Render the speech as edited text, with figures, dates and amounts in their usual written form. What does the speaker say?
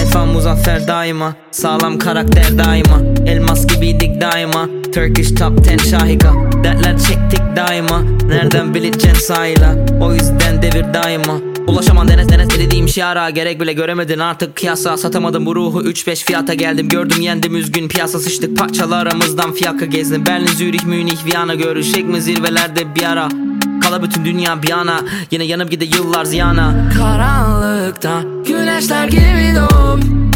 defa muzaffer daima. Sağlam karakter daima. Elmas gibiydik daima. Turkish top 10 şahika. Dertler çektik daima. Nereden bileceksin sahila. O yüzden devir daima. Ulaşaman denes dediğim şiara. Gerek bile göremedin artık kıyasa. Satamadım bu ruhu 3-5 fiyata geldim. Gördüm yendim üzgün piyasa sıçtık. Parçalarımızdan fiyaka gezdim. Berlin, Zürich, Münih, Viyana. Görüşecek mi zirvelerde bir ara. Kala bütün dünya bir yana. Yine yanıp gide yıllar ziyana. Karanlıkta güneşler gibi doğup